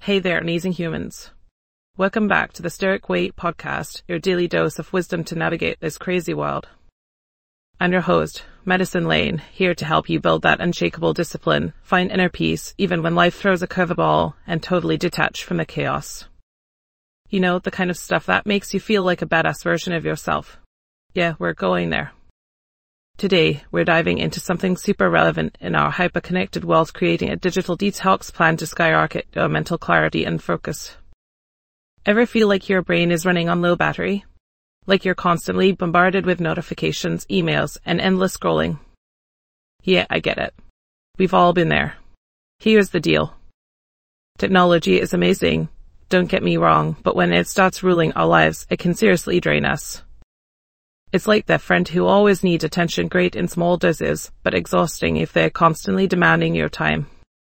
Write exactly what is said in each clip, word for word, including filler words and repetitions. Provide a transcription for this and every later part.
Hey there, amazing humans. Welcome back to the Stoic Way podcast, your daily dose of wisdom to navigate this crazy world. I'm your host, Medicine Lane, here to help you build that unshakable discipline, find inner peace, even when life throws a curveball, and totally detach from the chaos. You know, the kind of stuff that makes you feel like a badass version of yourself. Yeah, we're going there. Today, we're diving into something super relevant in our hyper-connected world, creating a digital detox plan to skyrocket your mental clarity and focus. Ever feel like your brain is running on low battery? Like you're constantly bombarded with notifications, emails, and endless scrolling? Yeah, I get it. We've all been there. Here's the deal. Technology is amazing, don't get me wrong, but when it starts ruling our lives, it can seriously drain us. It's like that friend who always needs attention, great in small doses, but exhausting if they're constantly demanding your time.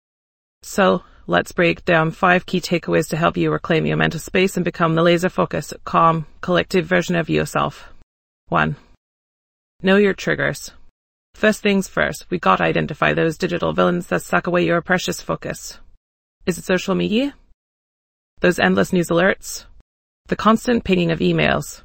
So, let's break down five key takeaways to help you reclaim your mental space and become the laser-focused, calm, collective version of yourself. One. Know your triggers. First things first, we gotta identify those digital villains that suck away your precious focus. Is it social media? Those endless news alerts? The constant pinging of emails?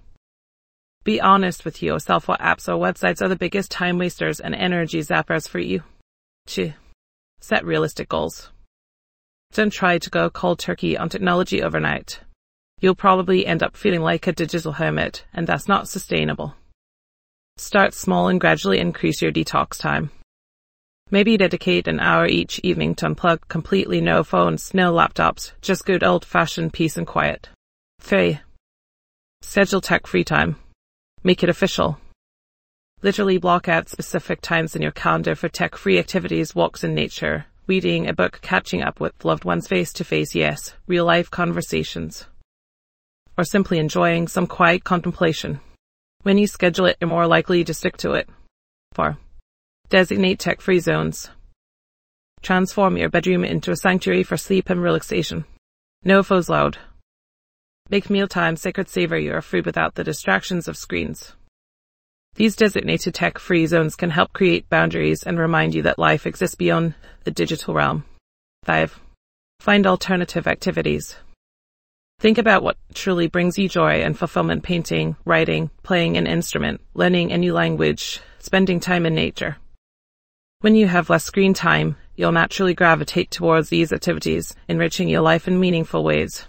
Be honest with yourself, what apps or websites are the biggest time wasters and energy zappers for you? Two. Set realistic goals. Don't try to go cold turkey on technology overnight. You'll probably end up feeling like a digital hermit, and that's not sustainable. Start small and gradually increase your detox time. Maybe dedicate an hour each evening to unplug completely, no phones, no laptops, just good old-fashioned peace and quiet. Three. Schedule tech-free time. Make it official. Literally block out specific times in your calendar for tech-free activities, walks in nature, reading a book, catching up with loved ones face-to-face, yes, real-life conversations. Or simply enjoying some quiet contemplation. When you schedule it, you're more likely to stick to it. Four. Designate tech-free zones. Transform your bedroom into a sanctuary for sleep and relaxation. No phones allowed. Make mealtime sacred, savor your food without the distractions of screens. These designated tech-free zones can help create boundaries and remind you that life exists beyond the digital realm. Five. Find alternative activities. Think about what truly brings you joy and fulfillment: painting, writing, playing an instrument, learning a new language, spending time in nature. When you have less screen time, you'll naturally gravitate towards these activities, enriching your life in meaningful ways.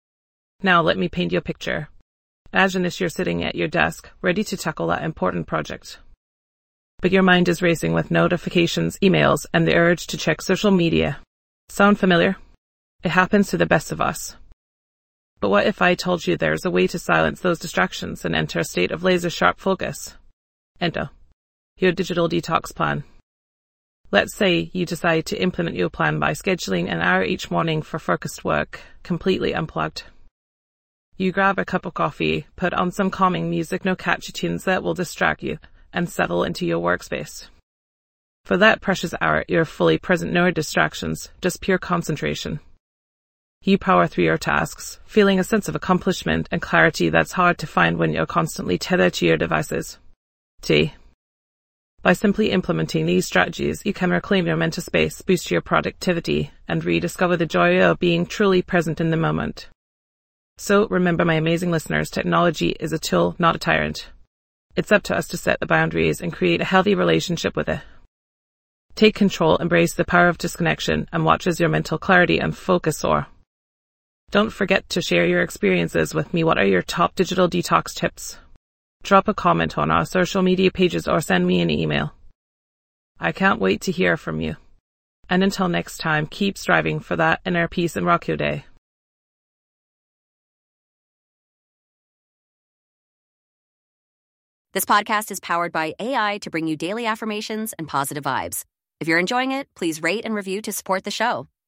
Now let me paint you a picture. Imagine this: you're sitting at your desk, ready to tackle that important project. But your mind is racing with notifications, emails, and the urge to check social media. Sound familiar? It happens to the best of us. But what if I told you there's a way to silence those distractions and enter a state of laser-sharp focus? Enter your digital detox plan. Let's say you decide to implement your plan by scheduling an hour each morning for focused work, completely unplugged. You grab a cup of coffee, put on some calming music, no catchy tunes that will distract you, and settle into your workspace. For that precious hour, you're fully present, no distractions, just pure concentration. You power through your tasks, feeling a sense of accomplishment and clarity that's hard to find when you're constantly tethered to your devices. T. By simply implementing these strategies, you can reclaim your mental space, boost your productivity, and rediscover the joy of being truly present in the moment. So remember, my amazing listeners, technology is a tool, not a tyrant. It's up to us to set the boundaries and create a healthy relationship with it. Take control, embrace the power of disconnection, and watch as your mental clarity and focus soar. Don't forget to share your experiences with me. What are your top digital detox tips? Drop a comment on our social media pages or send me an email. I can't wait to hear from you. And until next time, keep striving for that inner peace and rock your day. This podcast is powered by A I to bring you daily affirmations and positive vibes. If you're enjoying it, please rate and review to support the show.